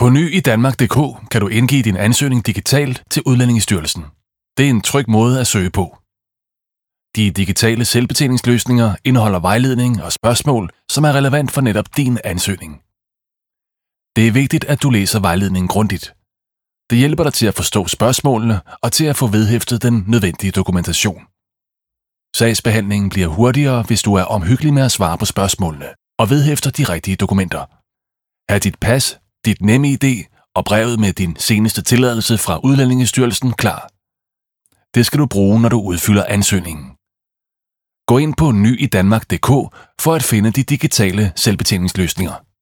På nyidanmark.dk kan du indgive din ansøgning digitalt til Udlændingestyrelsen. Det er en tryg måde at søge på. De digitale selvbetjeningsløsninger indeholder vejledning og spørgsmål, som er relevant for netop din ansøgning. Det er vigtigt, at du læser vejledningen grundigt. Det hjælper dig til at forstå spørgsmålene og til at få vedhæftet den nødvendige dokumentation. Sagsbehandlingen bliver hurtigere, hvis du er omhyggelig med at svare på spørgsmålene og vedhæfter de rigtige dokumenter. Ha' dit pas, dit NemID og brevet med din seneste tilladelse fra Udlændingestyrelsen klar. Det skal du bruge, når du udfylder ansøgningen. Gå ind på nyidanmark.dk for at finde de digitale selvbetjeningsløsninger.